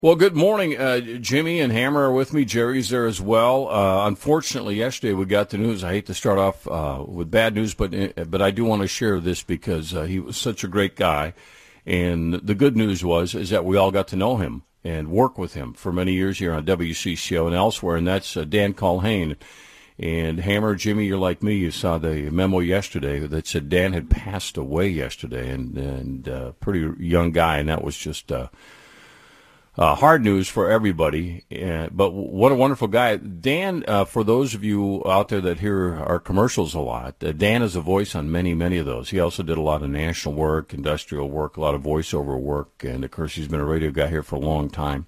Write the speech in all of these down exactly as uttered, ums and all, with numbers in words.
Well, good morning. Uh, Jimmy and Hammer are with me. Jerry's there as well. Uh, unfortunately, yesterday we got the news. I hate to start off uh, with bad news, but but I do want to share this because uh, he was such a great guy. And the good news was is that we all got to know him and work with him for many years here on W C C O and elsewhere, and that's uh, Dan Culhane. And Hammer, Jimmy, you're like me. You saw the memo yesterday that said Dan had passed away yesterday, and and uh, pretty young guy, and that was just uh, uh, hard news for everybody. Uh, but what a wonderful guy, Dan. Uh, for those of you out there that hear our commercials a lot, uh, Dan is a voice on many, many of those. He also did a lot of national work, industrial work, a lot of voiceover work, and of course, he's been a radio guy here for a long time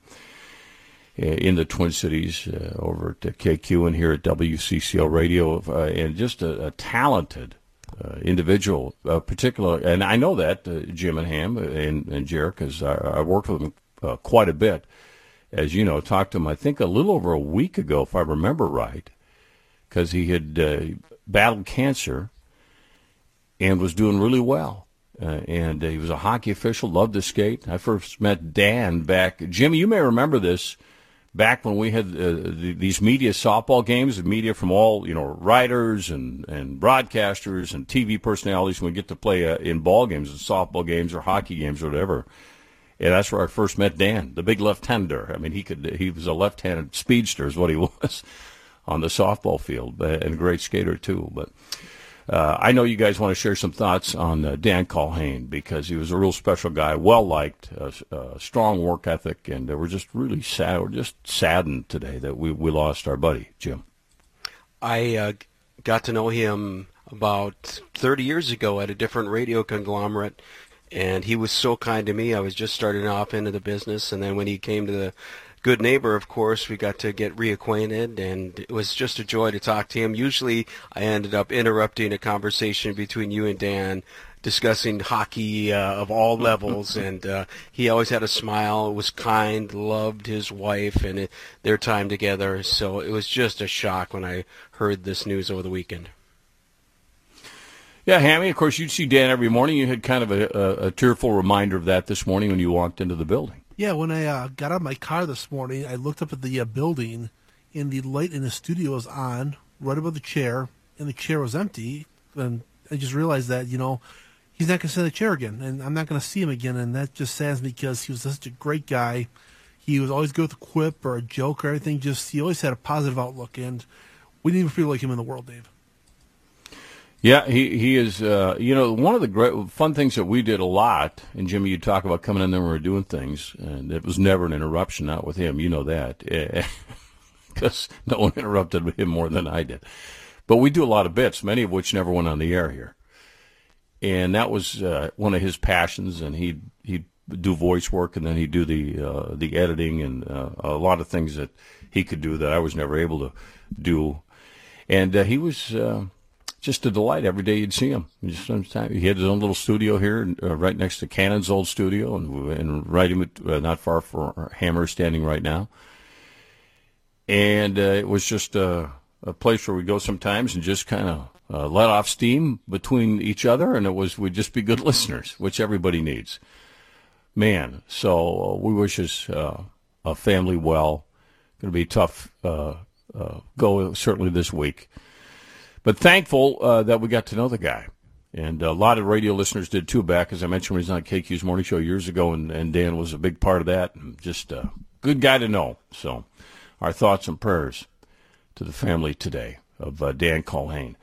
in the Twin Cities, uh, over at K Q and here at W C C O Radio, uh, and just a, a talented uh, individual, uh, particular. And I know that, uh, Jim and Ham and, and Jared, because I, I worked with him uh, quite a bit. As you know, talked to him, I think, a little over a week ago, if I remember right, because he had uh, battled cancer and was doing really well. Uh, and uh, he was a hockey official, loved to skate. I first met Dan back. Jimmy, you may remember this. Back when we had uh, the, these media softball games, the media from all, you know, writers and, and broadcasters and T V personalities, when we get to play uh, in ball games and softball games or hockey games or whatever. And that's where I first met Dan, the big left-hander. I mean, he could he was a left-handed speedster is what he was on the softball field, and a great skater too. But Uh, I know you guys want to share some thoughts on uh, Dan Culhane because he was a real special guy, well-liked, uh, uh, strong work ethic, and uh, we're just really sad. We're just saddened today that we, we lost our buddy, Jim. I uh, got to know him about thirty years ago at a different radio conglomerate, and he was so kind to me. I was just starting off into the business, and then when he came to the Good Neighbor, of course, we got to get reacquainted, and it was just a joy to talk to him. Usually I ended up interrupting a conversation between you and Dan, discussing hockey uh, of all levels, and uh, he always had a smile, was kind, loved his wife and it, their time together. So it was just a shock when I heard this news over the weekend. Yeah, Hammy, of course, you'd see Dan every morning. You had kind of a, a, a tearful reminder of that this morning when you walked into the building. Yeah, when I uh, got out of my car this morning, I looked up at the uh, building, and the light in the studio was on right above the chair, and the chair was empty. And I just realized that, you know, he's not going to sit in the chair again, and I'm not going to see him again. And that just saddens me because he was such a great guy. He was always good with a quip or a joke or everything. Just he always had a positive outlook, and we didn't even feel like him in the world, Dave. Yeah, he he is. Uh, you know, one of the great fun things that we did a lot, and Jimmy, you talk about coming in there when we were doing things, and it was never an interruption. Not with him, you know that, because no one interrupted him more than I did. But we do a lot of bits, many of which never went on the air here, and that was uh, one of his passions. And he he'd do voice work, and then he'd do the uh, the editing, and uh, a lot of things that he could do that I was never able to do. And uh, he was. Uh, Just a delight. Every day you'd see him. Just sometimes he had his own little studio here, uh, right next to Cannon's old studio, and and right in, uh, not far from Hammer standing right now. And uh, it was just a, a place where we go sometimes and just kind of uh, let off steam between each other, and it was we'd just be good listeners, which everybody needs. Man, so uh, we wish his uh, a family well. Going to be tough uh, uh, go certainly this week. But thankful uh, that we got to know the guy. And a lot of radio listeners did, too, back, as I mentioned, when he was on K Q's morning show years ago, and, and Dan was a big part of that. And just a good guy to know. So our thoughts and prayers to the family today of uh, Dan Culhane.